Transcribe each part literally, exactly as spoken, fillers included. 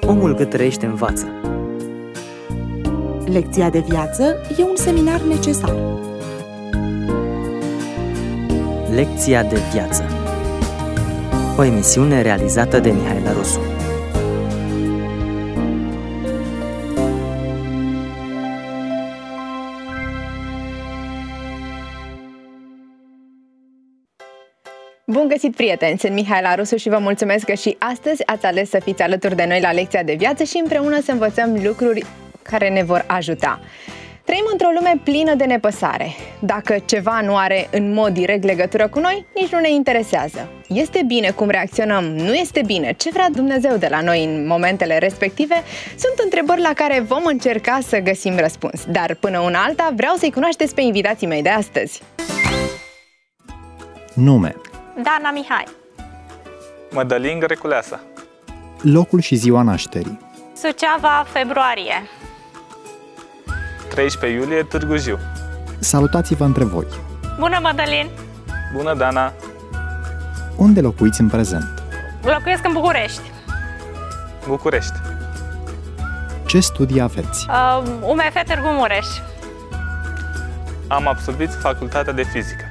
Omul cât trăiește învață. Lecția de viață e un seminar necesar. Lecția de viață. O emisiune realizată de Mihaela Rusu. Bun găsit, prieteni! Sunt Mihaela Rusu și vă mulțumesc că și astăzi ați ales să fiți alături de noi la Lecția de Viață și împreună să învățăm lucruri care ne vor ajuta. Trăim într-o lume plină de nepăsare. Dacă ceva nu are în mod direct legătură cu noi, nici nu ne interesează. Este bine cum reacționăm, nu este bine, ce vrea Dumnezeu de la noi în momentele respective, sunt întrebări la care vom încerca să găsim răspuns. Dar până una alta vreau să-i cunoașteți pe invitații mei de astăzi. Nume: Dana Mihai. Mădălin Greculeasa. Locul și ziua nașterii: Suceava, februarie. treisprezece iulie, Târgu Jiu. Salutați-vă între voi. Bună, Mădălin! Bună, Dana! Unde locuiți în prezent? Locuiesc în București. București. Ce studii aveți? Uh, U M F Târgu Mureș. Am absolvit facultatea de fizică.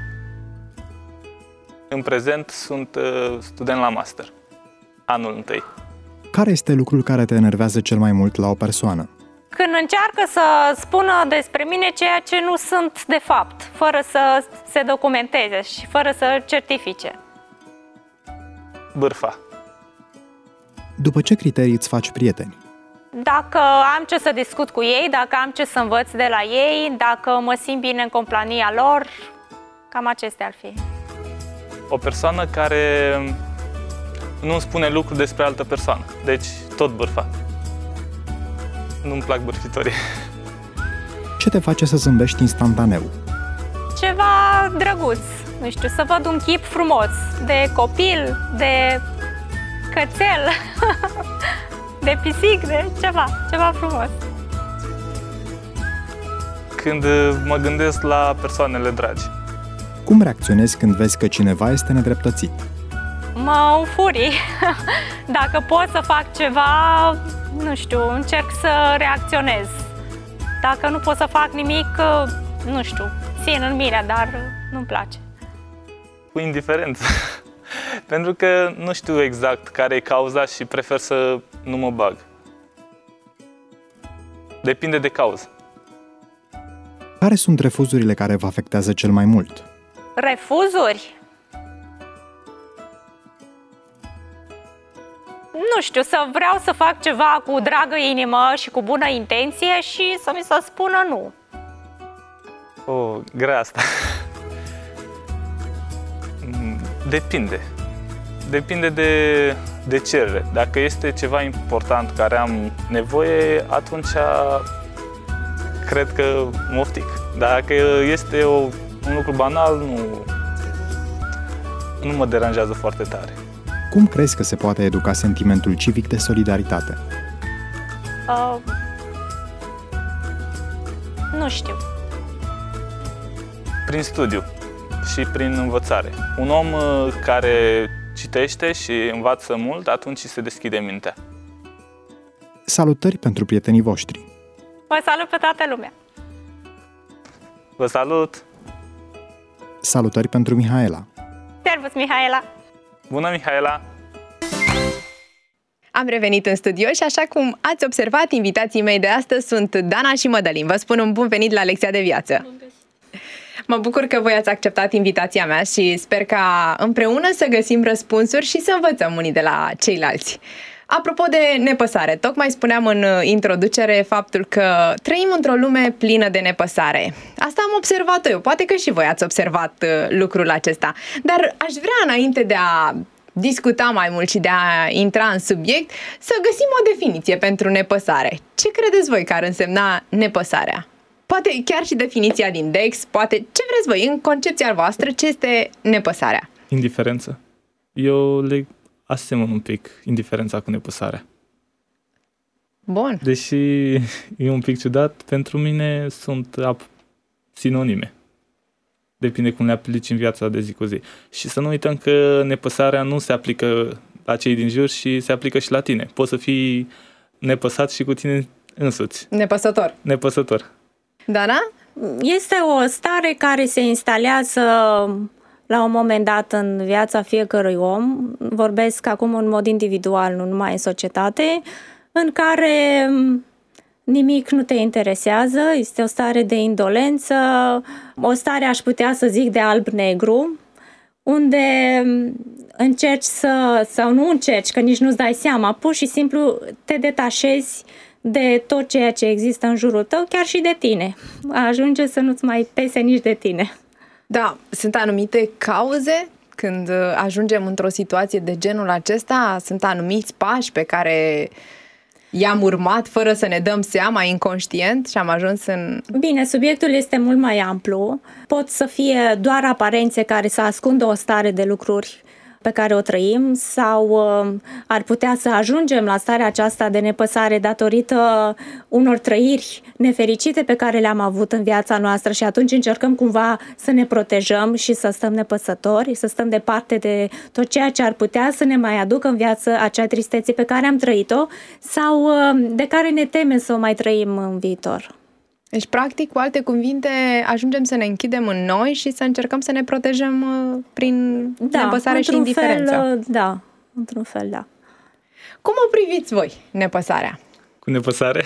În prezent sunt uh, student la master, anul întâi. Care este lucrul care te enervează cel mai mult la o persoană? Când încearcă să spună despre mine ceea ce nu sunt de fapt, fără să se documenteze și fără să certifice. Bârfa. După ce criterii îți faci prieteni? Dacă am ce să discut cu ei, dacă am ce să învăț de la ei, dacă mă simt bine în compania lor, cam acestea ar fi. O persoană care nu spune lucruri despre altă persoană, deci tot bârfa. Nu-mi plac bârfitorii. Ce te face să zâmbești instantaneu? Ceva drăguț, nu știu, să văd un chip frumos, de copil, de cățel, de pisic, de ceva, ceva frumos. Când mă gândesc la persoanele dragi. Cum reacționezi când vezi că cineva este nedreptățit? Mă înfurii. Dacă pot să fac ceva, nu știu, încerc să reacționez. Dacă nu pot să fac nimic, nu știu, țin în mine, dar nu-mi place. Cu indiferență. Pentru că nu știu exact care e cauza și prefer să nu mă bag. Depinde de cauză. Care sunt refuzurile care vă afectează cel mai mult? Refuzuri? Nu știu, să vreau să fac ceva cu dragă inimă și cu bună intenție și să mi se spună nu. Oh, grea asta. Depinde. Depinde de, de cerere. Dacă este ceva important care am nevoie, atunci cred că moftic. Dacă este o, un lucru banal, nu, nu mă deranjează foarte tare. Cum crezi că se poate educa sentimentul civic de solidaritate? Uh, nu știu. Prin studiu și prin învățare. Un om care citește și învață mult, atunci se deschide mintea. Salutări pentru prietenii voștri. Vă salut pe toată lumea. Vă salut! Salutări pentru Mihaela. Servus, Mihaela! Bună, Mihaela! Am revenit în studio și așa cum ați observat, invitații mei de astăzi sunt Dana și Mădălin. Vă spun un bun venit la Lecția de Viață. Mă bucur că voi ați acceptat invitația mea și sper ca împreună să găsim răspunsuri și să învățăm unii de la ceilalți. Apropo de nepăsare, tocmai spuneam în introducere faptul că trăim într-o lume plină de nepăsare. Asta am observat eu, poate că și voi ați observat lucrul acesta. Dar aș vrea, înainte de a discuta mai mult și de a intra în subiect, să găsim o definiție pentru nepăsare. Ce credeți voi că ar însemna nepăsarea? Poate chiar și definiția din Dex, poate ce vreți voi, în concepția voastră, ce este nepăsarea? Indiferență. Eu le asemăn un pic indiferența cu nepăsarea. Bun. Deși e un pic ciudat, pentru mine sunt sinonime. Depinde cum le aplici în viața de zi cu zi. Și să nu uităm că nepăsarea nu se aplică la cei din jur și se aplică și la tine. Poți să fii nepăsat și cu tine însuți. Nepăsător. Nepăsător. Dana? Este o stare care se instalează la un moment dat în viața fiecărui om, vorbesc acum în mod individual, nu numai în societate, în care nimic nu te interesează, este o stare de indolență, o stare, aș putea să zic, de alb-negru, unde încerci să, sau nu încerci, că nici nu-ți dai seama, pur și simplu te detașezi de tot ceea ce există în jurul tău, chiar și de tine. Ajunge să nu-ți mai pese nici de tine. Da, sunt anumite cauze când ajungem într-o situație de genul acesta? Sunt anumiți pași pe care i-am urmat fără să ne dăm seama, inconștient, și am ajuns în... Bine, subiectul este mult mai amplu. Pot să fie doar aparențe care să ascundă o stare de lucruri pe care o trăim, sau uh, ar putea să ajungem la starea aceasta de nepăsare datorită unor trăiri nefericite pe care le-am avut în viața noastră și atunci încercăm cumva să ne protejăm și să stăm nepăsători, să stăm departe de tot ceea ce ar putea să ne mai aducă în viață acea tristețe pe care am trăit-o sau uh, de care ne temem să o mai trăim în viitor. Deci, practic, cu alte cuvinte, ajungem să ne închidem în noi și să încercăm să ne protejăm uh, prin da, nepăsare și indiferență. Fel, da, într-un fel, da. Cum o priviți voi, nepăsarea? Cu nepăsare?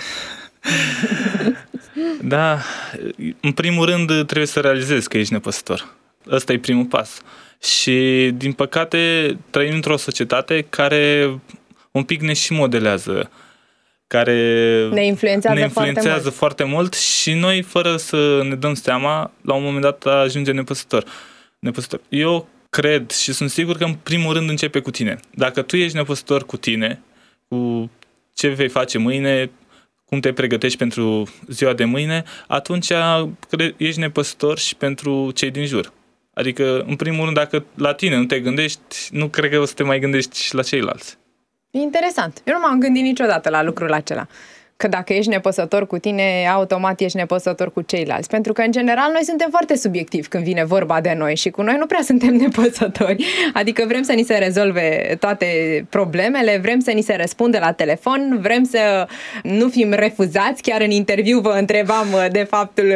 Da, în primul rând trebuie să realizezi că ești nepăsător. Ăsta e primul pas. Și, din păcate, trăim într-o societate care un pic ne și modelează, care ne influențează, ne influențează foarte, mult. foarte mult și noi, fără să ne dăm seama, la un moment dat ajungem nepăsător. nepăsător. Eu cred și sunt sigur că în primul rând începe cu tine. Dacă tu ești nepăsător cu tine, cu ce vei face mâine, cum te pregătești pentru ziua de mâine, atunci ești nepăsător și pentru cei din jur. Adică, în primul rând, dacă la tine nu te gândești, nu cred că o să te mai gândești și la ceilalți. Interesant. Eu nu m-am gândit niciodată la lucrul acela. Că dacă ești nepăsător cu tine, automat ești nepăsător cu ceilalți. Pentru că, în general, noi suntem foarte subiectivi când vine vorba de noi și cu noi nu prea suntem nepăsători. Adică vrem să ni se rezolve toate problemele, vrem să ni se răspundă la telefon, vrem să nu fim refuzați. Chiar în interviu vă întrebam de faptul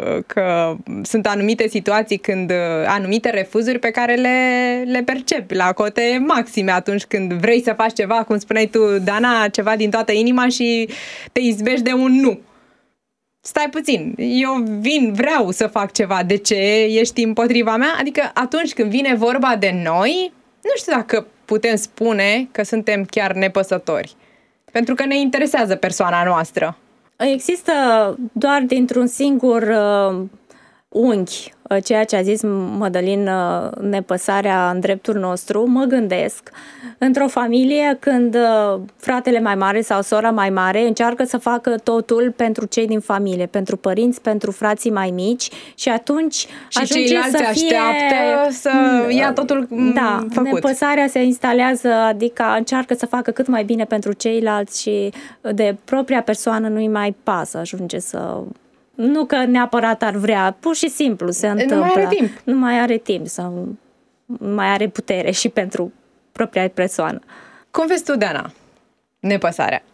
că sunt anumite situații când anumite refuzuri pe care le, le percepi la cote maxime atunci când vrei să faci ceva, cum spuneai tu, Dana, ceva din toată inima și te izbești de un nu. Stai puțin, eu vin, vreau să fac ceva, de ce ești împotriva mea? Adică atunci când vine vorba de noi, nu știu dacă putem spune că suntem chiar nepăsători. Pentru că ne interesează persoana noastră. Există doar dintr-un singur uh, unghi ceea ce a zis Mădălin, nepăsarea în dreptul nostru. Mă gândesc, într-o familie, când fratele mai mare sau sora mai mare încearcă să facă totul pentru cei din familie, pentru părinți, pentru frații mai mici și atunci și ajunge ceilalți să fie... așteaptă să ia totul da, făcut. Nepăsarea se instalează, adică încearcă să facă cât mai bine pentru ceilalți și de propria persoană nu-i mai pasă, ajunge să... Nu că neapărat ar vrea, pur și simplu se întâmplă. Nu mai are timp. Nu mai are timp sau nu mai are putere și pentru propria persoană. Cum vezi tu, Dana, nepăsarea?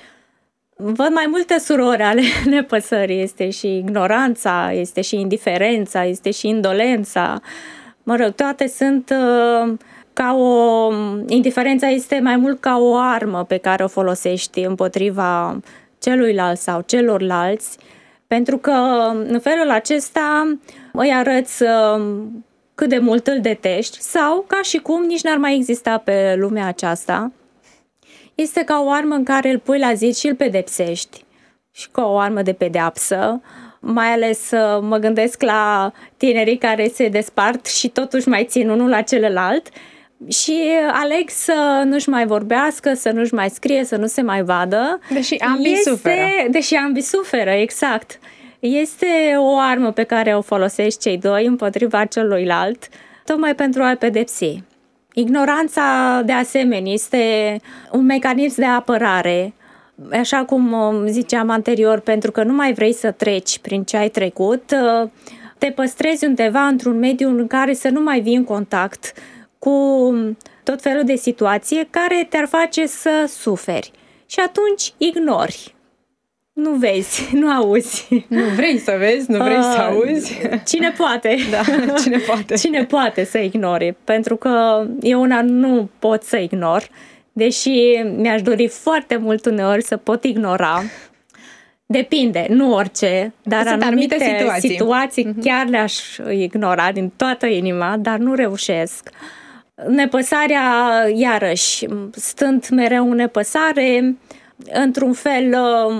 Văd mai multe surori ale nepăsării. Este și ignoranța, este și indiferența, este și indolența. Mă rog, toate sunt uh, ca o... Indiferența este mai mult ca o armă pe care o folosești împotriva celuilalt sau celorlalți, pentru că în felul acesta îi arăți cât de mult îl detești sau ca și cum nici n-ar mai exista pe lumea aceasta. Este ca o armă în care îl pui la zid și îl pedepsești și ca o armă de pedeapsă. Mai ales mă gândesc la tinerii care se despart și totuși mai țin unul la celălalt și aleg să nu-și mai vorbească, să nu-și mai scrie, să nu se mai vadă. Deși ambii este, suferă. Deși ambii suferă, exact. Este o armă pe care o folosești cei doi împotriva celuilalt, tocmai pentru a-l pedepsi. Ignoranța, de asemenea, este un mecanism de apărare, așa cum ziceam anterior, pentru că nu mai vrei să treci prin ce ai trecut, te păstrezi undeva într-un mediu în care să nu mai vii în contact cu tot felul de situații care te-ar face să suferi. și atunci ignori. Nu vezi, nu auzi. Nu vrei să vezi, nu vrei uh, să auzi. Cine poate? Da, cine poate. Cine poate să ignore? Pentru că eu una nu pot să ignor, deși mi-aș dori foarte mult uneori să pot ignora. Depinde, nu orice, dar Sunt anumite, anumite situații, situații uh-huh. chiar le-aș ignora din toată inima, dar nu reușesc. Nepăsarea, iarăși, stând mereu în nepăsare, într-un fel,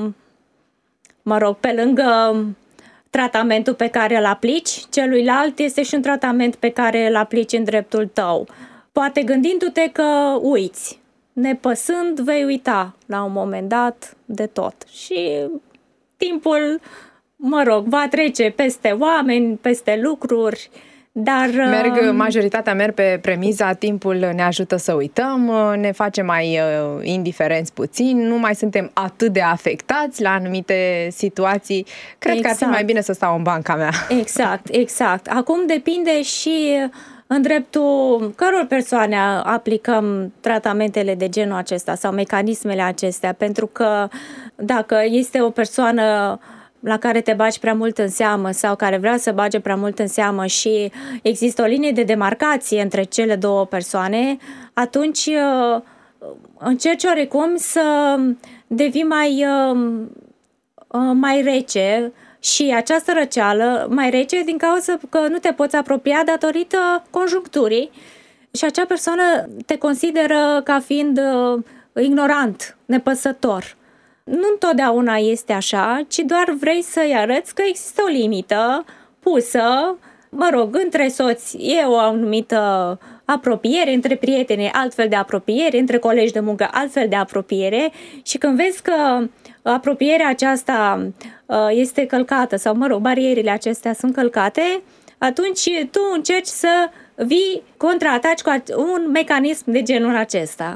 mă rog, pe lângă tratamentul pe care îl aplici, celuilalt este și un tratament pe care îl aplici în dreptul tău. Poate gândindu-te că uiți, nepăsând, vei uita la un moment dat de tot. Și timpul, mă rog, va trece peste oameni, peste lucruri, dar... Merg, majoritatea merg pe premiza timpul ne ajută să uităm, ne face mai uh, indiferenți puțin, nu mai suntem atât de afectați la anumite situații. Cred exact. că ar fi mai bine să stau în banca mea. Exact, exact. Acum depinde și în dreptul căror persoane aplicăm tratamentele de genul acesta sau mecanismele acestea, pentru că dacă este o persoană la care te bagi prea mult în seamă sau care vrea să bage prea mult în seamă și există o linie de demarcație între cele două persoane, atunci încerci oarecum să devii mai, mai rece și această răceală mai rece din cauza că nu te poți apropia datorită conjuncturii și acea persoană te consideră ca fiind ignorant, nepăsător. Nu întotdeauna este așa, ci doar vrei să-i arăți că există o limită pusă, mă rog, între soți e o anumită apropiere, între prieteni altfel de apropiere, între colegi de muncă altfel de apropiere și când vezi că apropierea aceasta este călcată sau, mă rog, barierele acestea sunt călcate, atunci tu încerci să vii, contraataci cu un mecanism de genul acesta.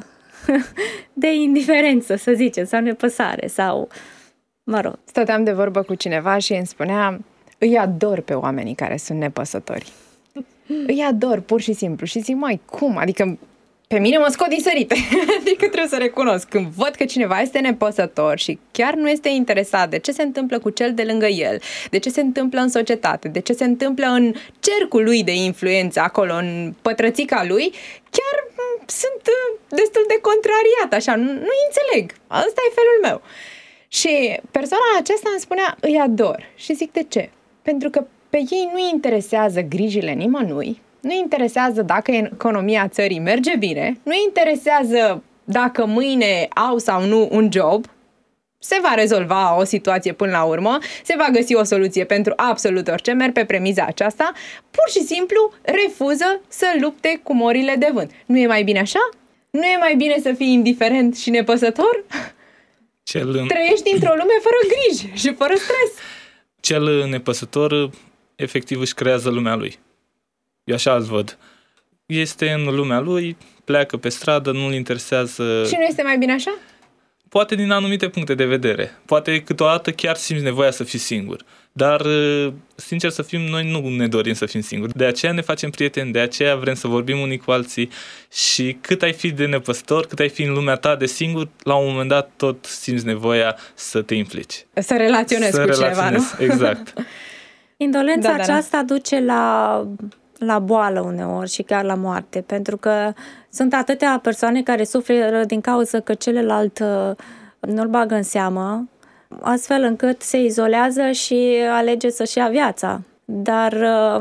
De indiferență, să zicem, sau nepăsare, sau, mă rog. Stăteam de vorbă cu cineva și îmi spunea, îi ador pe oamenii care sunt nepăsători. Îi ador, pur și simplu. Și zic, mai cum? Adică pe mine mă scot din sărite. Adică trebuie să recunosc. Când văd că cineva este nepăsător și chiar nu este interesat de ce se întâmplă cu cel de lângă el, de ce se întâmplă în societate, de ce se întâmplă în cercul lui de influență, acolo, în pătrățica lui, chiar sunt destul de contrariat, așa, nu, nu înțeleg. Ăsta e felul meu. Și persoana aceasta îmi spunea, îi ador. Și zic, de ce? Pentru că pe ei nu interesează grijile nimănui, nu interesează dacă economia țării merge bine, nu interesează dacă mâine au sau nu un job, se va rezolva o situație până la urmă, se va găsi o soluție pentru absolut orice, merg pe premiza aceasta, pur și simplu refuză să lupte cu morile de vânt. Nu e mai bine așa? Nu e mai bine să fii indiferent și nepăsător? Cel... Trăiești într-o lume fără griji și fără stres. Cel nepăsător efectiv își creează lumea lui. Eu așa îl văd. Este în lumea lui, pleacă pe stradă, nu-l interesează... Și nu este mai bine așa? Poate din anumite puncte de vedere. Poate câteodată chiar simți nevoia să fii singur. Dar, sincer să fim, noi nu ne dorim să fim singuri. De aceea ne facem prieteni, de aceea vrem să vorbim unii cu alții și cât ai fi de nepăsător, cât ai fi în lumea ta de singur, la un moment dat tot simți nevoia să te implici. Să relaționezi să cu cineva, nu? Exact. Indolența da, da, aceasta da. duce la... la boală uneori și chiar la moarte, pentru că sunt atâtea persoane care suferă din cauza că celălalt nu-l bagă în seamă, astfel încât se izolează și alege să-și ia viața. Dar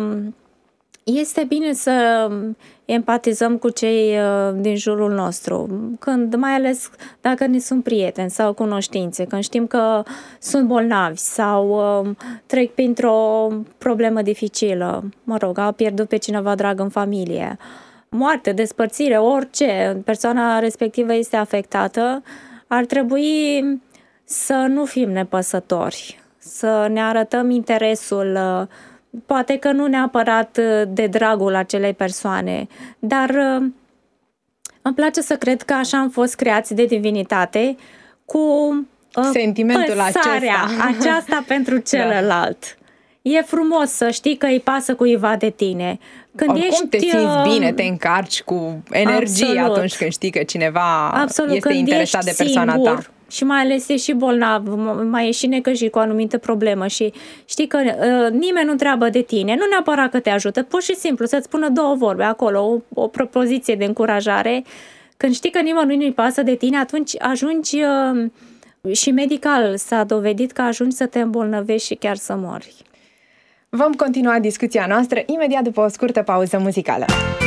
este bine să empatizăm cu cei din jurul nostru, când, mai ales dacă ne sunt prieteni sau cunoștințe, când știm că sunt bolnavi sau trec printr-o problemă dificilă, mă rog, au pierdut pe cineva drag în familie, moarte, despărțire, orice, persoana respectivă este afectată, ar trebui să nu fim nepăsători, să ne arătăm interesul. Poate că nu neapărat de dragul acelei persoane, dar îmi place să cred că așa am fost creați de divinitate, cu sentimentul păsarea acesta, aceasta pentru celălalt. Da. E frumos să știi că îi pasă cuiva de tine. Când oricum ești, te simți bine, te încarci cu energie absolut. Atunci când știi că cineva absolut. este când interesat de persoana singur, ta. și mai ales e și bolnav, mai e și necăjit cu o anumită problemă și știi că uh, nimeni nu întreabă de tine, nu neapărat că te ajută, pur și simplu să-ți spună două vorbe acolo, o, o propoziție de încurajare. Când știi că nimănui nu-i pasă de tine, atunci ajungi uh, și medical s-a dovedit că ajungi să te îmbolnăvești și chiar să mori. Vom continua discuția noastră imediat după o scurtă pauză muzicală.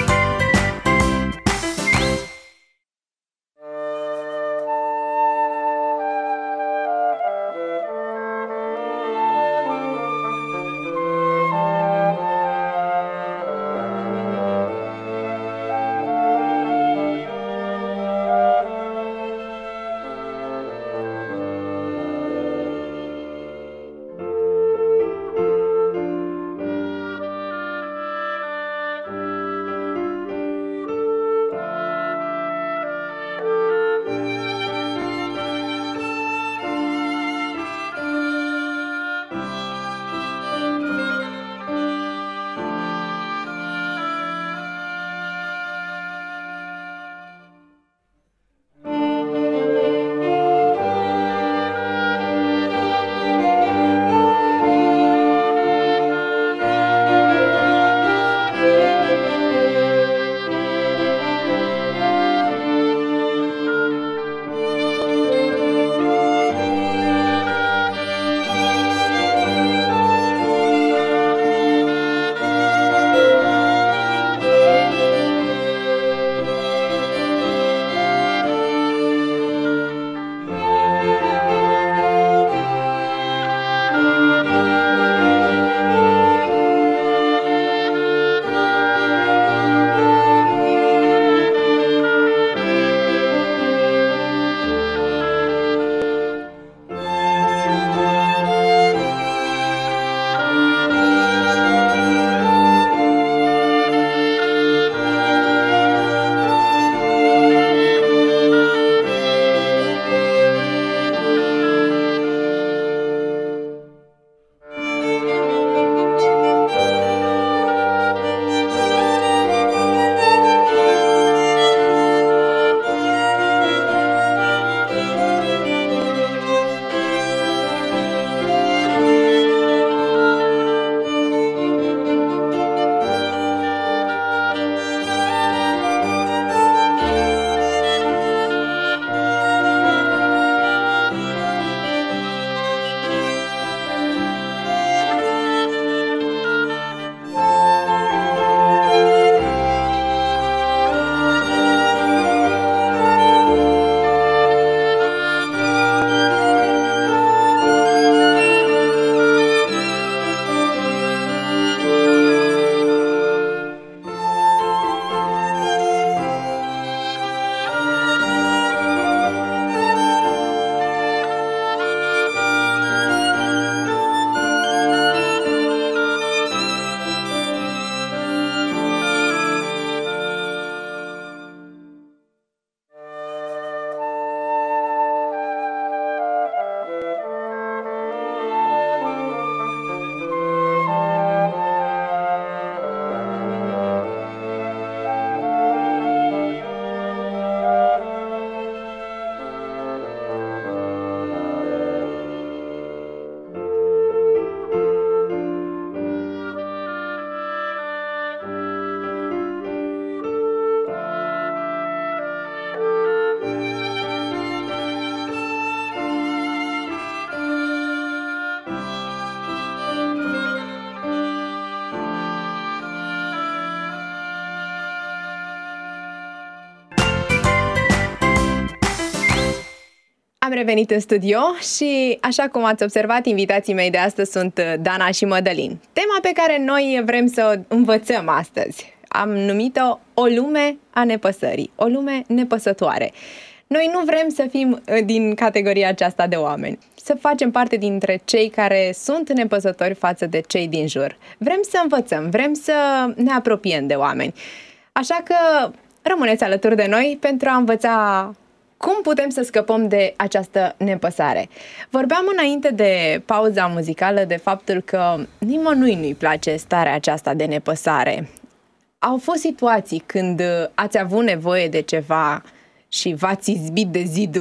Am revenit în studio și, așa cum ați observat, invitații mei de astăzi sunt Dana și Mădălin. Tema pe care noi vrem să o învățăm astăzi am numit-o o lume a nepăsării, o lume nepăsătoare. Noi nu vrem să fim din categoria aceasta de oameni, să facem parte dintre cei care sunt nepăsători față de cei din jur. Vrem să învățăm, vrem să ne apropiem de oameni. Așa că rămâneți alături de noi pentru a învăța cum putem să scăpăm de această nepăsare. Vorbeam înainte de pauza muzicală de faptul că nimănui nu-i place starea aceasta de nepăsare. Au fost situații când ați avut nevoie de ceva și v-ați izbit de zidul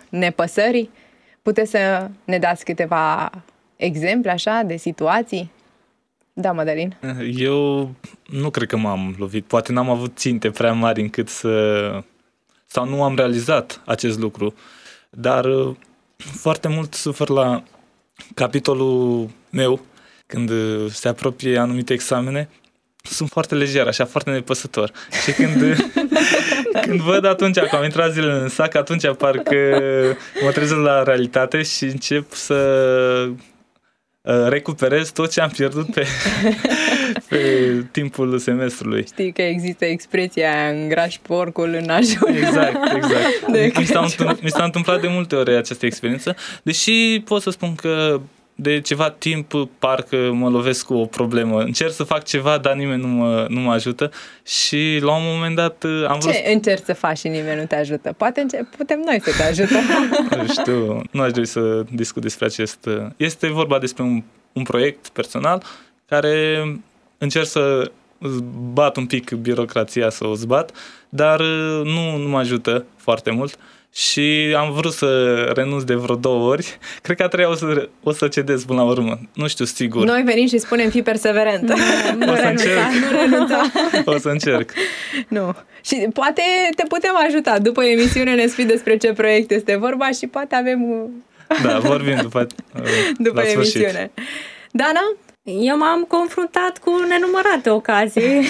nepăsării? Puteți să ne dați câteva exemple așa de situații? Da, Mădălin. Eu nu cred că m-am lovit. Poate n-am avut ținte prea mari încât să... sau nu am realizat acest lucru. Dar foarte mult sufer la capitolul meu când se apropie anumite examene. Sunt foarte lejer, așa, foarte nepăsător. Și când, când văd atunci că am intrat zilele în sac, atunci parcă mă trezesc la realitate și încep să recuperez tot ce am pierdut pe, pe timpul semestrului. Știi că există expresia aia, îngrași porcul în ajun. Exact, exact. Mi s-a, întâmplat, mi s-a întâmplat de multe ori această experiență, deși pot să spun că de ceva timp parcă mă lovesc cu o problemă. Încerc să fac ceva, dar nimeni nu mă, nu mă ajută și la un moment dat am vrut... Ce încerci să faci și nimeni nu te ajută? Poate înce- putem noi să te ajutăm. Nu știu, nu aș dori să discut despre acest... Este vorba despre un, un proiect personal care încerc să bat un pic birocrația, să o zbat, dar nu, nu mă ajută foarte mult. Și am vrut să renunț de vreo două ori. Cred că a treia o să, o să cedez până la urmă. Nu știu sigur. Noi venim și spunem fii perseverent. Nu, nu o să încerc. Nu renunța. O să încerc. Nu. Și poate te putem ajuta. După emisiune ne spui despre ce proiect este vorba și poate avem... Da, vorbim după, după emisiune. Dana? Eu m-am confruntat cu nenumărate ocazii,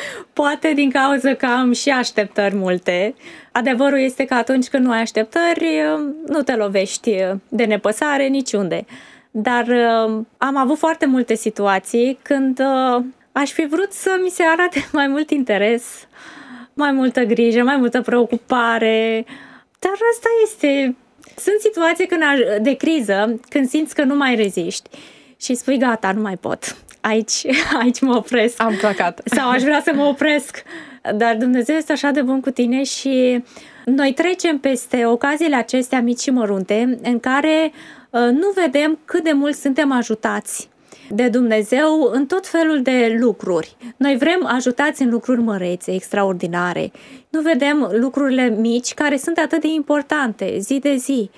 poate din cauza că am și așteptări multe. Adevărul este că atunci când nu ai așteptări, nu te lovești de nepăsare niciunde. Dar am avut foarte multe situații când aș fi vrut să mi se arate mai mult interes, mai multă grijă, mai multă preocupare. Dar asta este... Sunt situații când, de criză, când simți că nu mai reziști. Și spui, gata, nu mai pot. Aici, aici mă opresc. Am placat. Sau aș vrea să mă opresc. Dar Dumnezeu este așa de bun cu tine și noi trecem peste ocaziile acestea mici și mărunte în care uh, nu vedem cât de mult suntem ajutați de Dumnezeu în tot felul de lucruri. Noi vrem ajutați în lucruri mărețe, extraordinare. Nu vedem lucrurile mici care sunt atât de importante zi de zi.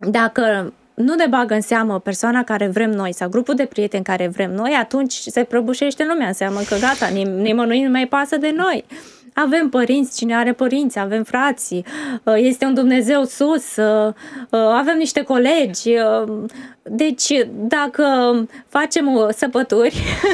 Dacă nu ne bagă în seamă persoana care vrem noi sau grupul de prieteni care vrem noi, atunci se prăbușește lumea, înseamnă că gata, nimănui nu mai pasă de noi. Avem părinți, cine are părinți, avem frații, este un Dumnezeu sus, avem niște colegi. Deci, dacă facem săpături,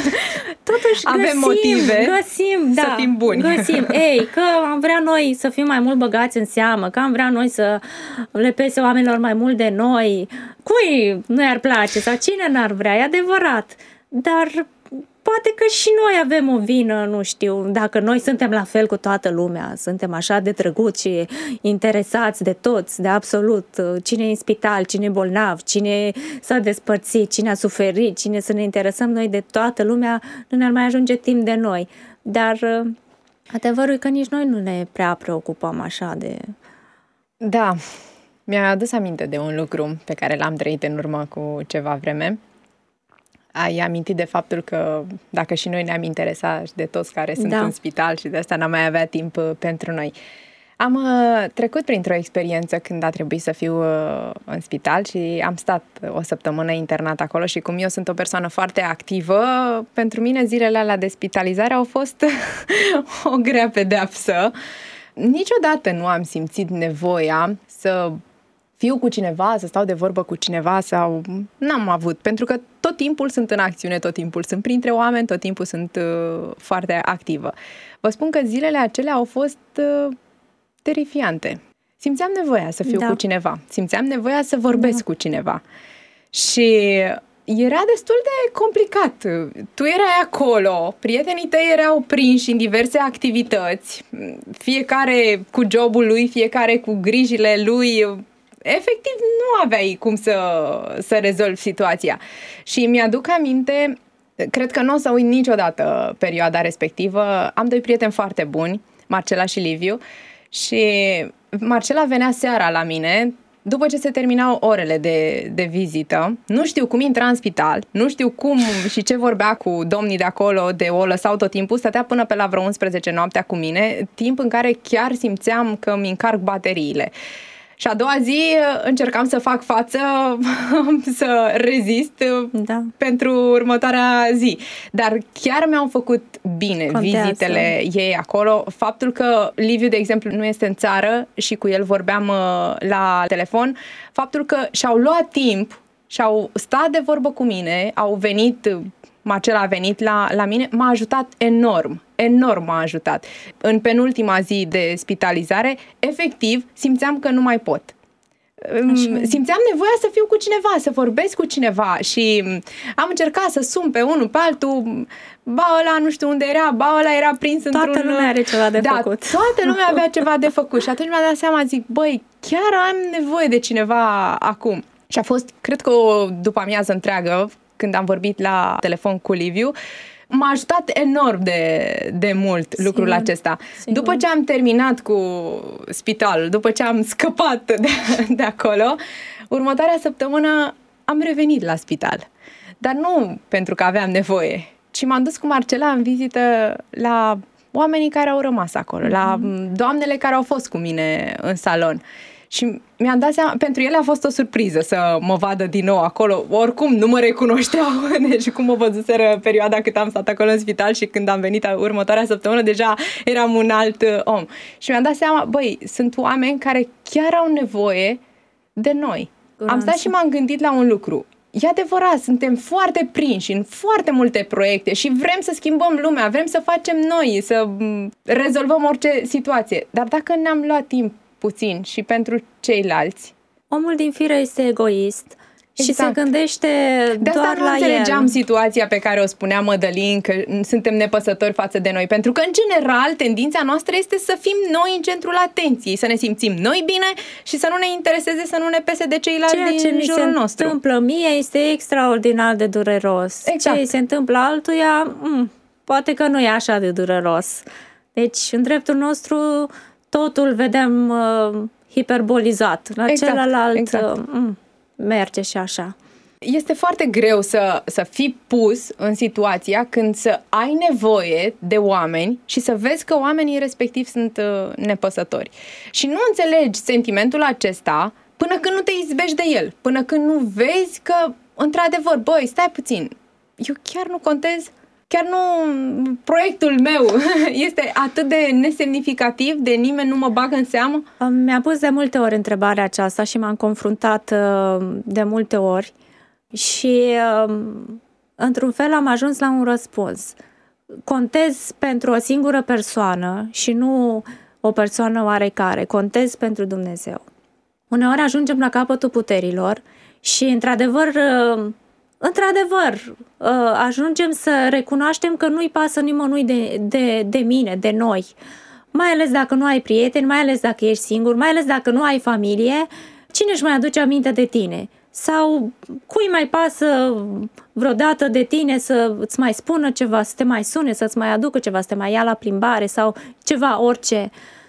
totuși avem găsim, motive găsim, să da, fim buni. Găsim, ei, că am vrea noi să fim mai mult băgați în seamă, că am vrea noi să le pese oamenilor mai mult de noi. Cui nu i-ar place sau cine n-ar vrea, e adevărat. Dar poate că și noi avem o vină, nu știu, dacă noi suntem la fel cu toată lumea, suntem așa de drăguți și interesați de toți, de absolut, cine e în spital, cine e bolnav, cine s-a despărțit, cine a suferit, cine să ne interesăm noi de toată lumea, nu ne-ar mai ajunge timp de noi. Dar adevărul e că nici noi nu ne prea preocupăm așa de... Da, mi-a adus aminte de un lucru pe care l-am trăit în urmă cu ceva vreme. Ai amintit de faptul că dacă și noi ne-am interesat de toți care sunt da. în spital și de asta n-am mai avea timp pentru noi. Am uh, trecut printr-o experiență când a trebuit să fiu uh, în spital și am stat o săptămână internat acolo și cum eu sunt o persoană foarte activă, pentru mine zilele alea de spitalizare au fost o grea pedeapsă. Niciodată nu am simțit nevoia să fiu cu cineva, să stau de vorbă cu cineva sau n-am avut, pentru că tot timpul sunt în acțiune, tot timpul sunt printre oameni, tot timpul sunt uh, foarte activă. Vă spun că zilele acelea au fost uh, terifiante. Simțeam nevoia să fiu da. cu cineva, simțeam nevoia să vorbesc da. cu cineva și era destul de complicat. Tu erai acolo, prietenii tăi erau prinși în diverse activități, fiecare cu jobul lui, fiecare cu grijile lui. Efectiv, nu aveai cum să, să rezolvi situația. Și mi-aduc aminte, cred că nu o să uit niciodată perioada respectivă. Am doi prieteni foarte buni, Marcela și Liviu, și Marcela venea seara la mine, după ce se terminau orele de, de vizită. Nu știu cum intra în spital, nu știu cum și ce vorbea cu domnii de acolo, de o lăsau tot timpul, stătea până pe la vreo unsprezece noaptea cu mine, timp în care chiar simțeam că îmi încarc bateriile. Și a doua zi încercam să fac față, să rezist da. pentru următoarea zi. Dar chiar mi-au făcut bine Contează. vizitele ei acolo. Faptul că Liviu, de exemplu, nu este în țară și cu el vorbeam la telefon, faptul că și-au luat timp și-au stat de vorbă cu mine, au venit... Marcela a venit la, la mine, m-a ajutat enorm, enorm m-a ajutat. În penultima zi de spitalizare, efectiv, simțeam că nu mai pot. Așa. Simțeam nevoia să fiu cu cineva, să vorbesc cu cineva și am încercat să sun pe unul, pe altul, ba ăla nu știu unde era, ba ăla era prins toată într-un... Toată lumea are ceva de da, făcut. toată lumea avea ceva de făcut și atunci mi-am dat seama, zic, băi, chiar am nevoie de cineva acum. Și a fost, cred că o după amiază întreagă, când am vorbit la telefon cu Liviu, m-a ajutat enorm de, de mult Sigur. lucrul acesta. Sigur. După ce am terminat cu spitalul, după ce am scăpat de, de acolo, următoarea săptămână am revenit la spital. Dar nu pentru că aveam nevoie, ci m-am dus cu Marcela în vizită la oamenii care au rămas acolo, mm-hmm. la doamnele care au fost cu mine în salon. Și mi-am dat seama, pentru ele a fost o surpriză să mă vadă din nou acolo. Oricum nu mă recunoșteau, deci cum mă văzuseră perioada cât am stat acolo în spital și când am venit următoarea săptămână, deja eram un alt om. Și mi-am dat seama, băi, sunt oameni care chiar au nevoie de noi. Curanță. Am stat și m-am gândit la un lucru. E adevărat, suntem foarte prinși în foarte multe proiecte și vrem să schimbăm lumea, vrem să facem noi, să rezolvăm orice situație. Dar dacă ne-am luat timp puțin și pentru ceilalți. Omul din fire este egoist exact. și se gândește de doar la el. De asta nu înțelegeam situația pe care o spunea Mădălin, că suntem nepăsători față de noi, pentru că, în general, tendința noastră este să fim noi în centrul atenției, să ne simțim noi bine și să nu ne intereseze, să nu ne pese de ceilalți Ceea din ce mi jurul se nostru. întâmplă mie este extraordinar de dureros. Exact. Ce se întâmplă altuia, m- poate că nu e așa de dureros. Deci, în dreptul nostru, totul vedem uh, hiperbolizat. La exact, celălalt exact. Uh, merge și așa. Este foarte greu să, să fii pus în situația când să ai nevoie de oameni și să vezi că oamenii respectivi sunt uh, nepăsători. Și nu înțelegi sentimentul acesta până când nu te izbești de el, până când nu vezi că, într-adevăr, băi, stai puțin, eu chiar nu contez. Chiar nu, proiectul meu este atât de nesemnificativ, de nimeni nu mă bagă în seamă? Mi-a pus de multe ori întrebarea aceasta și m-am confruntat de multe ori și într-un fel am ajuns la un răspuns. Contez pentru o singură persoană și nu o persoană oarecare, contez pentru Dumnezeu. Uneori ajungem la capătul puterilor și, într-adevăr, Într-adevăr, ajungem să recunoaștem că nu-i pasă nimănui de, de, de mine, de noi. Mai ales dacă nu ai prieteni, mai ales dacă ești singur, mai ales dacă nu ai familie, cine își mai aduce aminte de tine? Sau cui mai pasă vreodată de tine să îți mai spună ceva, să te mai sune, să-ți mai aducă ceva, să te mai ia la plimbare sau ceva, orice.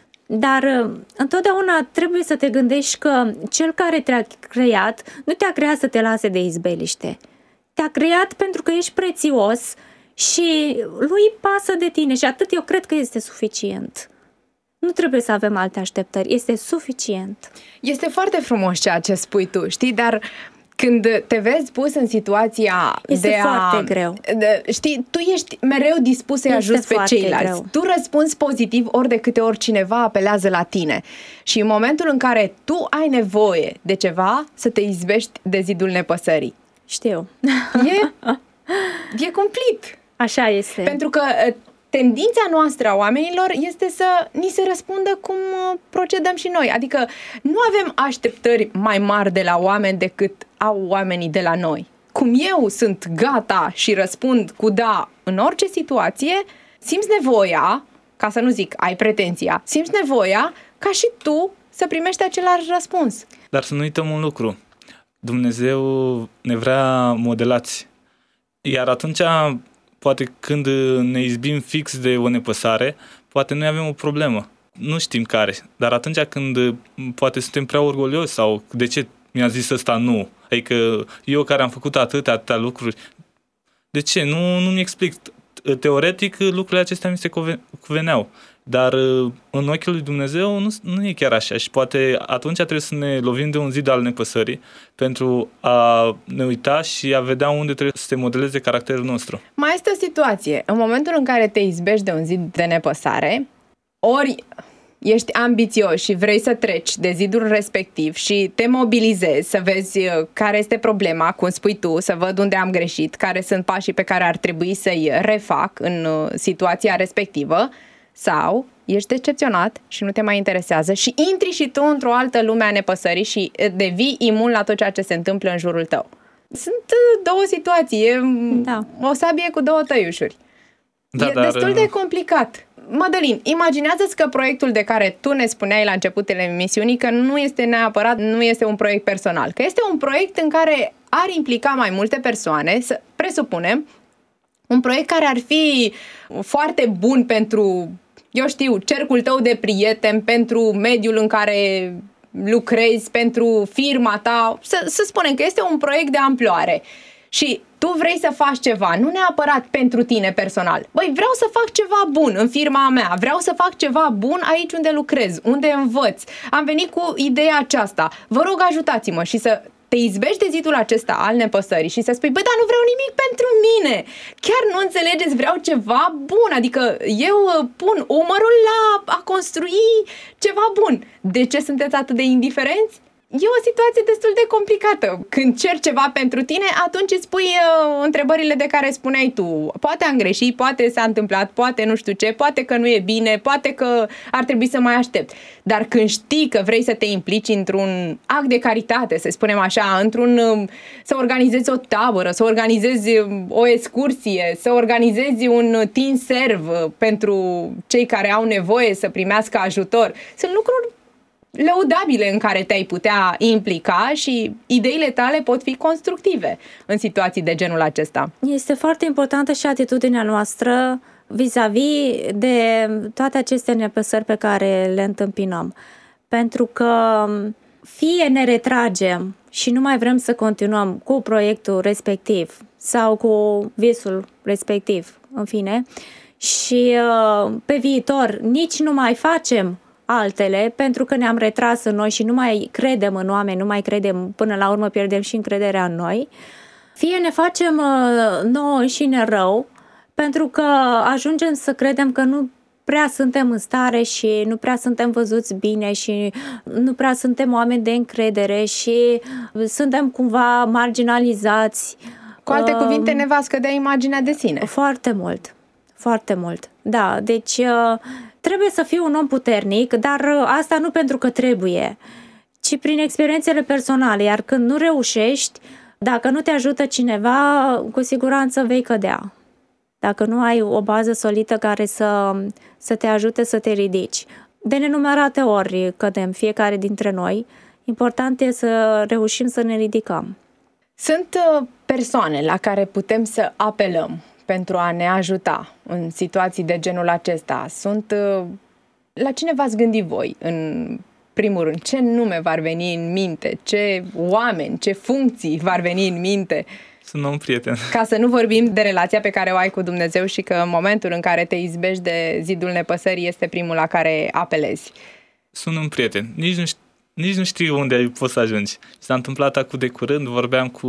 Dar întotdeauna trebuie să te gândești că cel care te-a creat nu te-a creat să te lase de izbeliște. Te-a creat pentru că ești prețios și lui pasă de tine și atât eu cred că este suficient. Nu trebuie să avem alte așteptări, este suficient. Este foarte frumos ceea ce spui tu, știi, dar când te vezi pus în situația este de a... foarte greu. De, știi, tu ești mereu dispus să-i ajuți pe ceilalți. Greu. Tu răspunzi pozitiv ori de câte ori cineva apelează la tine. Și în momentul în care tu ai nevoie de ceva, să te izbești de zidul nepăsării. Știu. E, e cumplit. Așa este. Pentru că tendința noastră a oamenilor este să ni se răspundă cum procedăm și noi. Adică nu avem așteptări mai mari de la oameni decât au oamenii de la noi. Cum eu sunt gata și răspund cu da în orice situație, simți nevoia, ca să nu zic ai pretenția, simți nevoia ca și tu să primești același răspuns. Dar să nu uităm un lucru. Dumnezeu ne vrea modelați. Iar atunci, poate când ne izbim fix de o nepăsare, poate noi avem o problemă. Nu știm care. Dar atunci când poate suntem prea orgolioși sau de ce mi-a zis ăsta nu? Adică eu care am făcut atâtea, atâtea lucruri, de ce? Nu, nu mi explic. Teoretic lucrurile acestea mi se cuveneau. Dar în ochii lui Dumnezeu nu, nu e chiar așa și poate atunci trebuie să ne lovim de un zid al nepăsării pentru a ne uita și a vedea unde trebuie să se modeleze caracterul nostru. Mai este o situație. În momentul în care te izbești de un zid de nepăsare, ori ești ambițios și vrei să treci de zidul respectiv și te mobilizezi să vezi care este problema, cum spui tu, să văd unde am greșit, care sunt pașii pe care ar trebui să-i refac în situația respectivă, sau ești decepționat și nu te mai interesează și intri și tu într-o altă lume a nepăsării și devii imun la tot ceea ce se întâmplă în jurul tău. Sunt două situații, e da. o sabie cu două tăiușuri. Da, e dar... destul de complicat. Mădălin, imaginează-ți că proiectul de care tu ne spuneai la începutul emisiunii că nu este neapărat, nu este un proiect personal, că este un proiect în care ar implica mai multe persoane, să presupunem, un proiect care ar fi foarte bun pentru, eu știu, cercul tău de prieteni, pentru mediul în care lucrezi, pentru firma ta, să, să spunem că este un proiect de amploare și tu vrei să faci ceva, nu neapărat pentru tine personal. Băi, vreau să fac ceva bun în firma mea, vreau să fac ceva bun aici unde lucrez, unde învăț. Am venit cu ideea aceasta, vă rog ajutați-mă și să te izbești de zidul acesta al nepăsării și să spui, băi, dar nu vreau nimic pentru mine. Chiar nu înțelegeți, vreau ceva bun, adică eu pun umărul la a construi ceva bun. De ce sunteți atât de indiferenți? E o situație destul de complicată. Când ceri ceva pentru tine, atunci îți pui uh, întrebările de care spuneai tu. Poate am greșit, poate s-a întâmplat, poate nu știu ce, poate că nu e bine, poate că ar trebui să mai aștept. Dar când știi că vrei să te implici într-un act de caritate, să spunem așa, într-un uh, să organizezi o tabără, să organizezi o excursie, să organizezi un teen serve pentru cei care au nevoie să primească ajutor, sunt lucruri lăudabile în care te-ai putea implica și ideile tale pot fi constructive în situații de genul acesta. Este foarte importantă și atitudinea noastră vis-a-vis de toate aceste nepăsări pe care le întâmpinăm. Pentru că fie ne retragem și nu mai vrem să continuăm cu proiectul respectiv sau cu visul respectiv, în fine, și pe viitor nici nu mai facem altele, pentru că ne-am retras în noi și nu mai credem în oameni, nu mai credem, până la urmă pierdem și încrederea în noi. Fie ne facem uh, nouă înșine rău, pentru că ajungem să credem că nu prea suntem în stare și nu prea suntem văzuți bine și nu prea suntem oameni de încredere și suntem cumva marginalizați. Cu alte uh, cuvinte, ne va scădea imaginea de sine. Foarte mult, foarte mult. Da, deci uh, trebuie să fii un om puternic, dar asta nu pentru că trebuie, ci prin experiențele personale. Iar când nu reușești, dacă nu te ajută cineva, cu siguranță vei cădea. Dacă nu ai o bază solidă care să, să te ajute să te ridici. De nenumărate ori cădem fiecare dintre noi. Important e să reușim să ne ridicăm. Sunt persoane la care putem să apelăm pentru a ne ajuta în situații de genul acesta. Sunt... La cine v-ați gândit voi în primul rând? Ce nume v-ar veni în minte? Ce oameni, ce funcții v-ar veni în minte? Sunt un prieten. Ca să nu vorbim de relația pe care o ai cu Dumnezeu și că în momentul în care te izbești de zidul nepăsării este primul la care apelezi. Sunt un prieten. Nici nu știu, nici nu știu unde poți să ajungi. S-a întâmplat acum de curând, vorbeam cu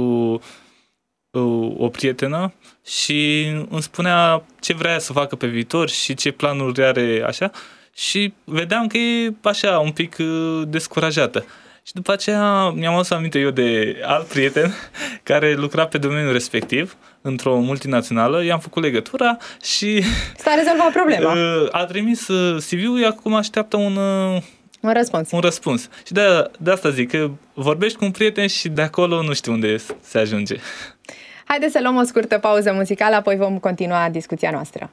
o prietenă și îmi spunea ce vrea să facă pe viitor și ce planuri are așa și vedeam că e așa un pic descurajată. Și după aceea mi-am adus aminte eu de alt prieten care lucra pe domeniul respectiv într-o multinațională, i-am făcut legătura și s-a rezolvat problema. A trimis C V-ul, acum așteaptă un Un răspuns. Un răspuns. Și de, de asta zic, că vorbești cu un prieten și de acolo nu știu unde se ajunge. Haideți să luăm o scurtă pauză muzicală, apoi vom continua discuția noastră.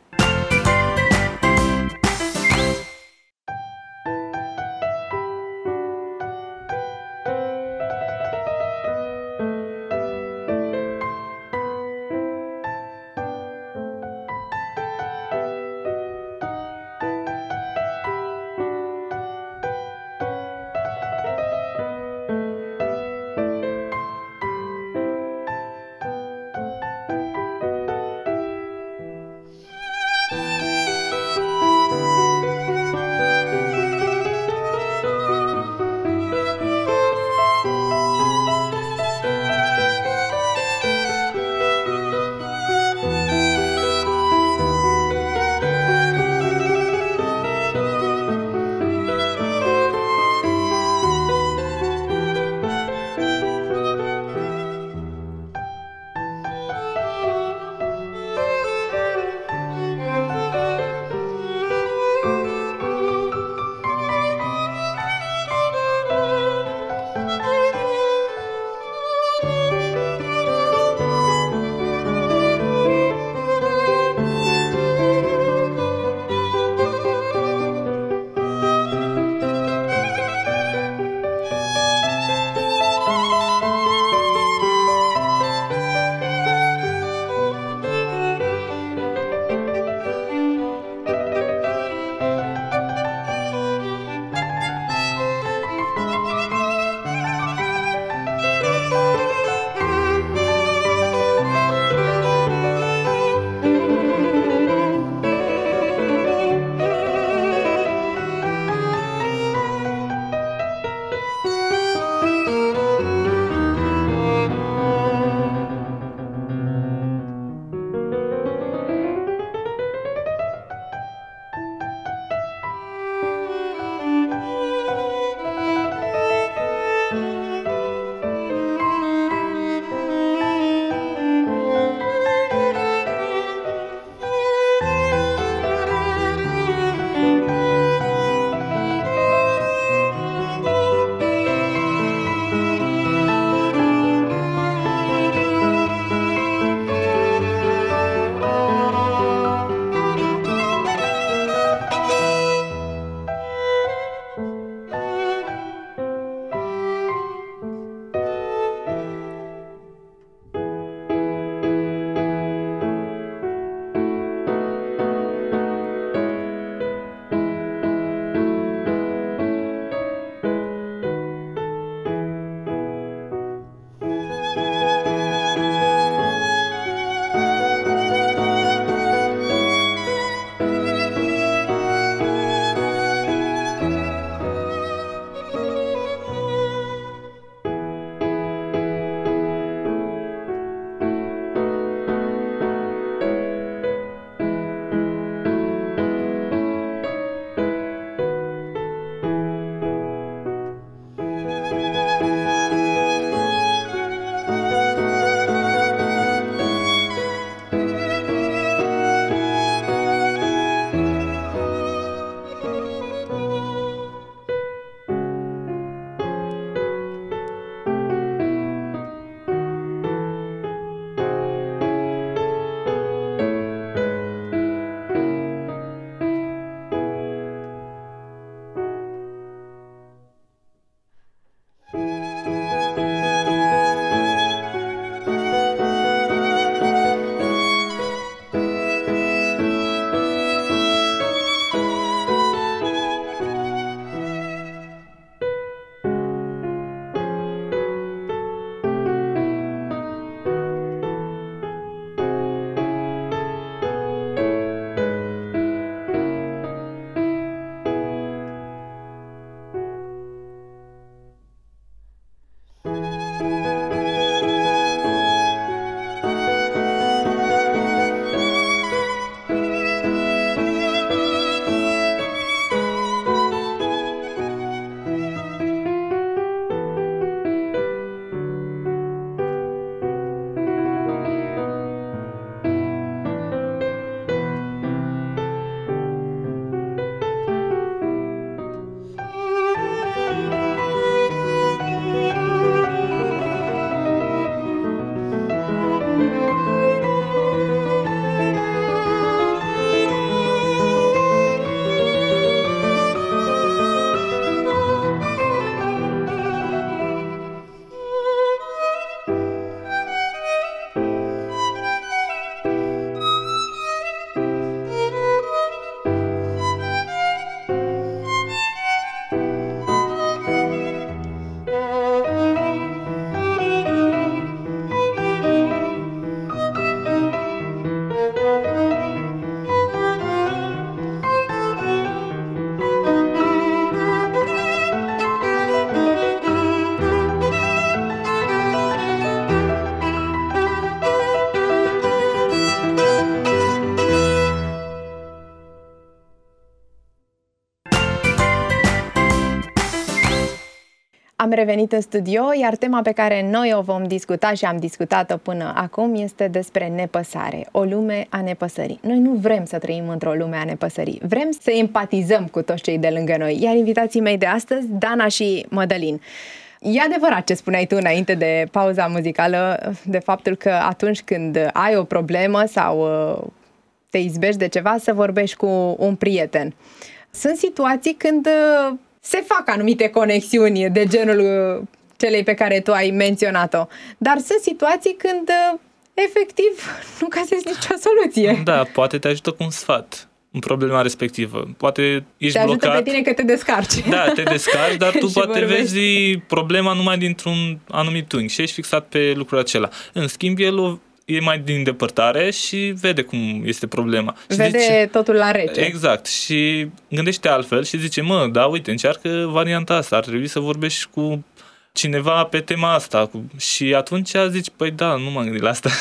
Am revenit în studio, iar tema pe care noi o vom discuta și am discutat-o până acum este despre nepăsare, o lume a nepăsării. Noi nu vrem să trăim într-o lume a nepăsării, vrem să empatizăm cu toți cei de lângă noi, iar invitații mei de astăzi, Dana și Mădălin. E adevărat ce spuneai tu înainte de pauza muzicală, de faptul că atunci când ai o problemă sau te izbești de ceva, să vorbești cu un prieten. Sunt situații când se fac anumite conexiuni de genul celei pe care tu ai menționat-o, dar sunt situații când efectiv nu găsesc nicio soluție. Da, poate te ajută cu un sfat în problema respectivă. Poate ești te blocat. Te ajută pe tine că te descarci. Da, te descarci, dar tu poate vorbești. vezi problema numai dintr-un anumit unghi și ești fixat pe lucrul acela. În schimb, el o e mai din depărtare și vede cum este problema. Și vede zice, totul la rece. Exact. Și gândește altfel și zice, mă, da, uite, încearcă varianta asta, ar trebui să vorbești cu cineva pe tema asta. Și atunci zici, păi da, nu m-am gândit la asta.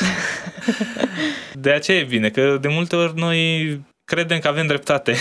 De aceea e bine, că de multe ori noi credem că avem dreptate,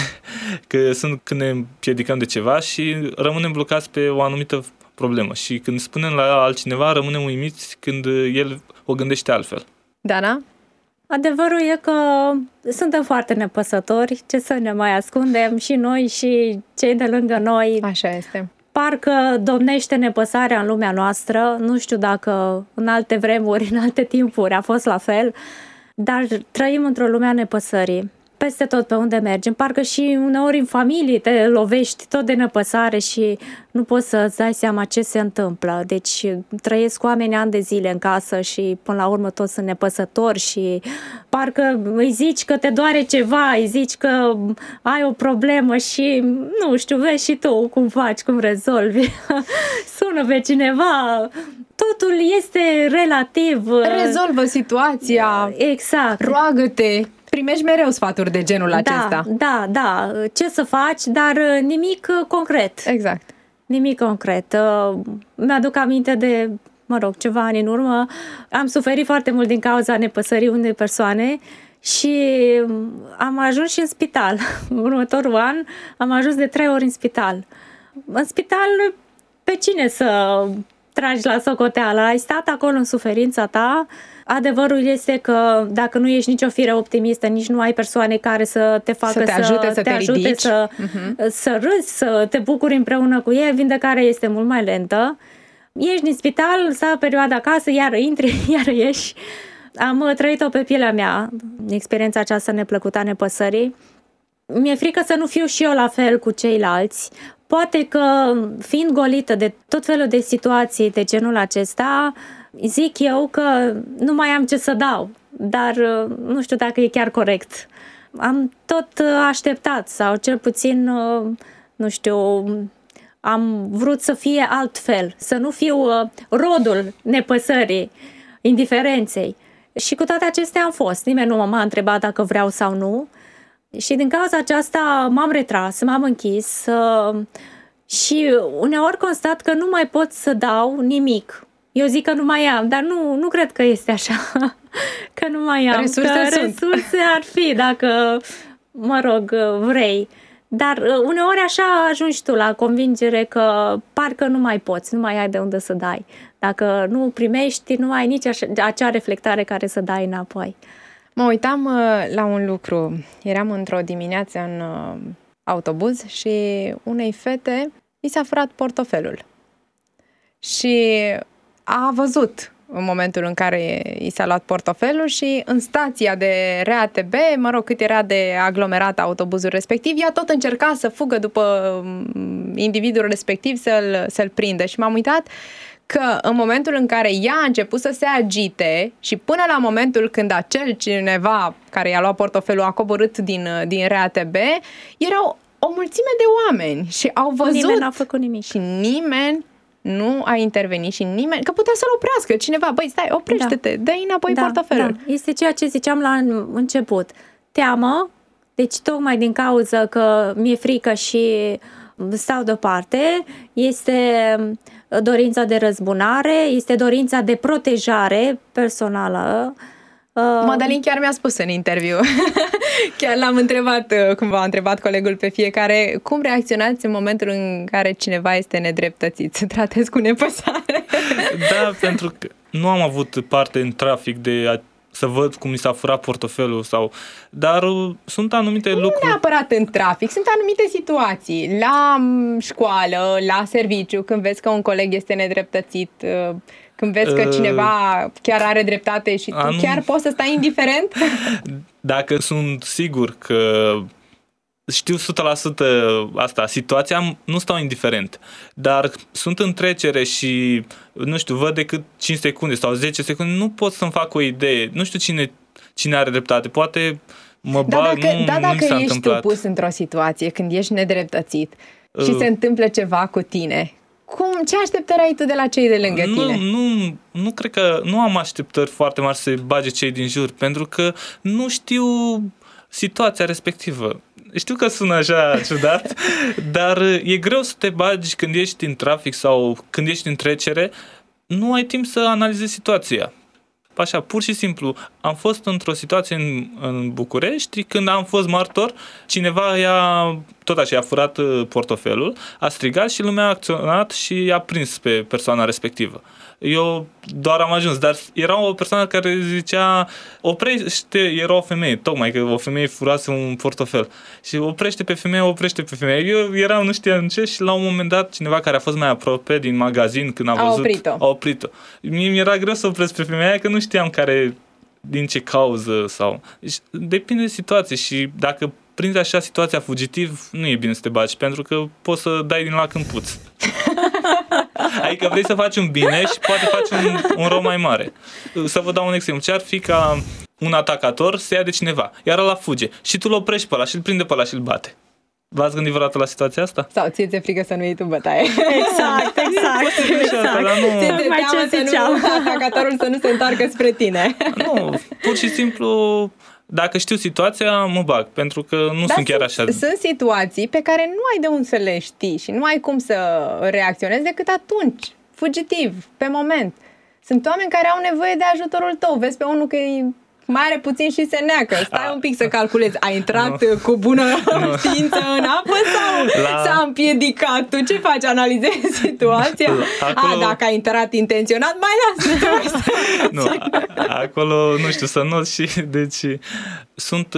că sunt când ne împiedicăm de ceva și rămânem blocați pe o anumită problemă. Și când spunem la altcineva, rămânem uimiți când el o gândește altfel. Dana? Adevărul e că suntem foarte nepăsători, ce să ne mai ascundem și noi și cei de lângă noi. Așa este. Parcă domnește nepăsarea în lumea noastră, nu știu dacă în alte vremuri, în alte timpuri a fost la fel, dar trăim într-o lume a nepăsării. Peste tot pe unde mergem, parcă și uneori în familie te lovești tot de nepăsare și nu poți să-ți dai seama ce se întâmplă. Deci trăiesc oameni ani de zile în casă și până la urmă toți sunt nepăsători și parcă îi zici că te doare ceva, îi zici că ai o problemă și nu știu, vezi și tu cum faci, cum rezolvi. Sună pe cineva, totul este relativ. Rezolvă situația. Exact. Roagă-te. Primești mereu sfaturi de genul acesta. Da, da, da. Ce să faci, dar nimic concret. Exact. Nimic concret. Mi-aduc aminte de, mă rog, ceva ani în urmă. Am suferit foarte mult din cauza nepăsării unei persoane și am ajuns și în spital. Următorul an am ajuns de trei ori în spital. În spital, pe cine să tragi la socoteală? Ai stat acolo în suferința ta. Adevărul este că dacă nu ești nicio fire optimistă, nici nu ai persoane care să te facă să te ajute să, să te, te ajute ridici. Să, uh-huh. să râzi, să te bucuri împreună cu ei, vindecarea este mult mai lentă. Ești din spital, să ai o perioadă acasă, iar intri, iar ieși. Am trăit-o pe pielea mea, experiența aceasta neplăcută a nepăsării. Mi-e frică să nu fiu și eu la fel cu ceilalți. Poate că, fiind golită de tot felul de situații de genul acesta, zic eu că nu mai am ce să dau, dar nu știu dacă e chiar corect. Am tot așteptat sau cel puțin, nu știu, am vrut să fie altfel, să nu fiu rodul nepăsării, indiferenței. Și cu toate acestea am fost. Nimeni nu m-a întrebat dacă vreau sau nu. Și din cauza aceasta m-am retras, m-am închis și uneori constat că nu mai pot să dau nimic. Eu zic că nu mai am, dar nu, nu cred că este așa, că nu mai am. Resurse că sunt. Resurse ar fi, dacă, mă rog, vrei. Dar uneori așa ajungi tu la convingere că parcă nu mai poți, nu mai ai de unde să dai. Dacă nu primești, nu ai nici așa, acea reflectare care să dai înapoi. Mă uitam uh, la un lucru. Eram într-o dimineață în uh, autobuz și unei fete i s-a furat portofelul. Și a văzut în momentul în care i s-a luat portofelul și în stația de R A T B, mă rog, cât era de aglomerat autobuzul respectiv, ea tot încerca să fugă după individul respectiv să-l, să-l prindă. Și m-am uitat că în momentul în care ea a început să se agite și până la momentul când acel cineva care i-a luat portofelul a coborât din, din R A T B, erau o mulțime de oameni și au văzut. Nimeni n-a făcut nimic. Și nimeni nu a intervenit și nimeni, că putea să-l oprească cineva. Băi, stai, oprește-te, da. Dă-i înapoi da, portofelul. Da. Este ceea ce ziceam la început. Teamă, deci tocmai din cauza că mi-e frică și stau deoparte, este dorința de răzbunare, este dorința de protejare personală, Madalin chiar mi-a spus în interviu, chiar l-am întrebat, cum v-a întrebat colegul pe fiecare, cum reacționați în momentul în care cineva este nedreptățit? Să tratezi cu nepăsare? Da, pentru că nu am avut parte în trafic de a, să văd cum mi s-a furat portofelul sau... Dar sunt anumite nu lucruri... Nu neapărat în trafic, sunt anumite situații. La școală, la serviciu, când vezi că un coleg este nedreptățit... Când vezi că cineva chiar are dreptate și tu Anum... chiar poți să stai indiferent? Dacă sunt sigur că știu o sută la sută asta, situația, nu stau indiferent. Dar sunt în trecere și, nu știu, văd decât cinci secunde sau zece secunde, nu pot să-mi fac o idee. Nu știu cine, cine are dreptate. Poate mă da, bag, dacă, nu, da, nu dacă mi s-a ești întâmplat. tu pus într-o situație când ești nedreptățit și uh. se întâmplă ceva cu tine... Cum, ce așteptări ai tu de la cei de lângă nu, tine? Nu, nu cred că nu am așteptări foarte mari să bage cei din jur, pentru că nu știu situația respectivă. Știu că sună așa ciudat, dar e greu să te bagi când ești în trafic sau când ești în trecere, nu ai timp să analizezi situația. Așa, pur și simplu, am fost într-o situație în, în București când am fost martor, cineva i-a, tot așa, i-a furat portofelul, a strigat și lumea a acționat și a prins pe persoana respectivă. Eu doar am ajuns, dar era o persoană care zicea, oprește, era o femeie, tocmai că o femeie furase un portofel și oprește pe femeie, oprește pe femeie. Eu eram, nu știam ce, și la un moment dat cineva care a fost mai aproape din magazin când a, a văzut, oprit-o. a oprit-o. Mie mi-era greu să opresc pe femeia că nu știam care, din ce cauză sau... Deci, depinde de situație și dacă prinzi așa situația fugitiv, nu e bine să te bagi, pentru că poți să dai din lac în puț. Adică vrei să faci un bine și poate faci un, un rău mai mare. Să vă dau un exemplu. Ce ar fi ca un atacator să ia de cineva, iar ăla fuge și tu îl oprești pe ăla și îl prinde pe ăla și îl bate. V-ați gândit vreodată la situația asta? Sau ție ți-e frică să nu iei tu bătaie? Exact, exact. exact. Asta, dar nu... Ție ți-e teamă să nu, atacatorul să nu se întoarcă spre tine. Nu, pur și simplu... Dacă știu situația, mă bag, pentru că nu Dar sunt chiar sunt, așa. Sunt situații pe care nu ai de unde să le știi și nu ai cum să reacționezi decât atunci, fugitiv, pe moment. Sunt oameni care au nevoie de ajutorul tău. Vezi pe unul că e mai are puțin și se neacă. Stai A, un pic să calculezi. A intrat nu. cu bună nu. știință în apă sau la... s-a împiedicat? Tu ce faci? Analizezi situația? Acolo... A, dacă a intrat intenționat, mai lasă. Nu, acolo, nu știu, să not și... Deci, sunt...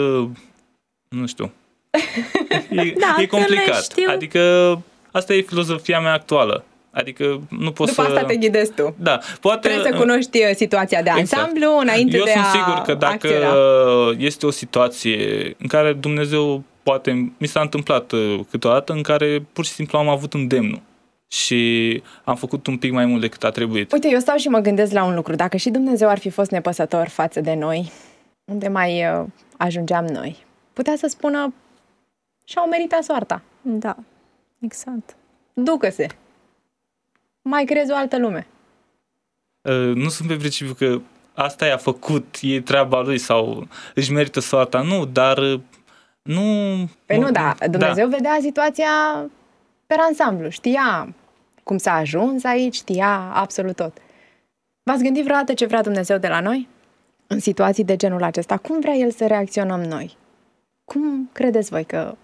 Nu știu. E, da, e complicat. Adică, asta e filozofia mea actuală. Adică nu poți După să... asta te ghidezi tu. Da, poate... Trebuie să cunoști situația de ansamblu exact. înainte Eu de a Eu sunt sigur că dacă acționa. este o situație în care Dumnezeu poate... Mi s-a întâmplat câteodată în care pur și simplu am avut îndemnul și am făcut un pic mai mult decât a trebuit. Uite, eu stau și mă gândesc la un lucru. Dacă și Dumnezeu ar fi fost nepăsător față de noi, unde mai ajungeam noi? Putea să spună și-au meritat soarta. Da, exact. Ducă-se. Mai crezi o altă lume. Uh, nu sunt pe principiu că asta i-a făcut, e treaba lui sau își merită soarta. Nu, dar nu... Păi nu, da. Dumnezeu da. vedea situația pe ansamblu. Știa cum s-a ajuns aici, știa absolut tot. V-ați gândit vreodată ce vrea Dumnezeu de la noi? În situații de genul acesta, cum vrea El să reacționăm noi? Cum credeți voi că...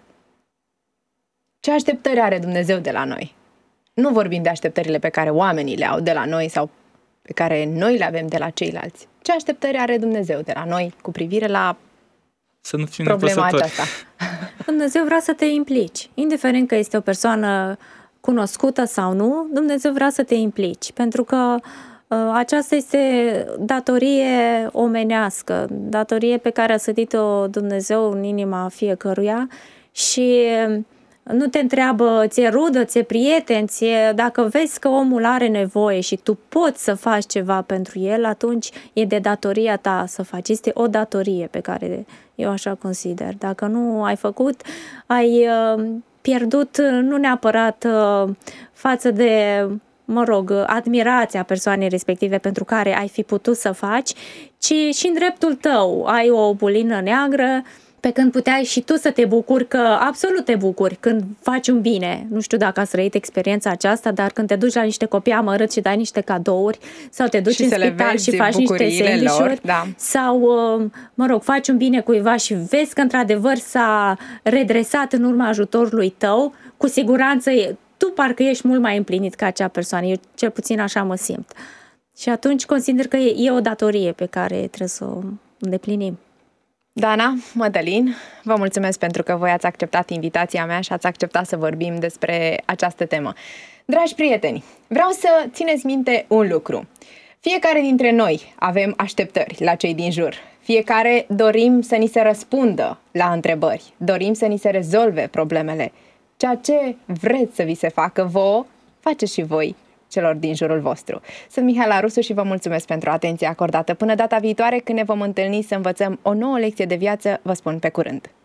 Ce așteptări are Dumnezeu de la noi? Nu vorbim de așteptările pe care oamenii le au de la noi sau pe care noi le avem de la ceilalți. Ce așteptări are Dumnezeu de la noi cu privire la să nu fim problema nepăsători. aceasta? Dumnezeu vrea să te implici. Indiferent că este o persoană cunoscută sau nu, Dumnezeu vrea să te implici. Pentru că uh, aceasta este datorie omenească, datorie pe care a sădit-o Dumnezeu în inima fiecăruia și... Nu te întreabă, ți-e rudă, ți-e prieten, ție... dacă vezi că omul are nevoie și tu poți să faci ceva pentru el, atunci e de datoria ta să faci. Este o datorie pe care eu așa consider. Dacă nu ai făcut, ai uh, pierdut nu neapărat uh, față de, mă rog, admirația persoanei respective pentru care ai fi putut să faci, ci și în dreptul tău ai o bulină neagră Pe când puteai și tu să te bucuri, că absolut te bucuri când faci un bine. Nu știu dacă ați trăit experiența aceasta, dar când te duci la niște copii amărâți și dai niște cadouri sau te duci și în spital și faci niște sandwich-uri da. sau, mă rog, faci un bine cuiva și vezi că într-adevăr s-a redresat în urma ajutorului tău, cu siguranță tu parcă ești mult mai împlinit ca acea persoană. Eu cel puțin așa mă simt. Și atunci consider că e, e o datorie pe care trebuie să o îndeplinim. Dana, Mădălin, vă mulțumesc pentru că voi ați acceptat invitația mea și ați acceptat să vorbim despre această temă. Dragi prieteni, vreau să țineți minte un lucru. Fiecare dintre noi avem așteptări la cei din jur. Fiecare dorim să ni se răspundă la întrebări, dorim să ni se rezolve problemele. Ceea ce vreți să vi se facă vouă, faceți și voi celor din jurul vostru. Sunt Mihaela Rusu și vă mulțumesc pentru atenția acordată. Până data viitoare, când ne vom întâlni să învățăm o nouă lecție de viață, vă spun pe curând!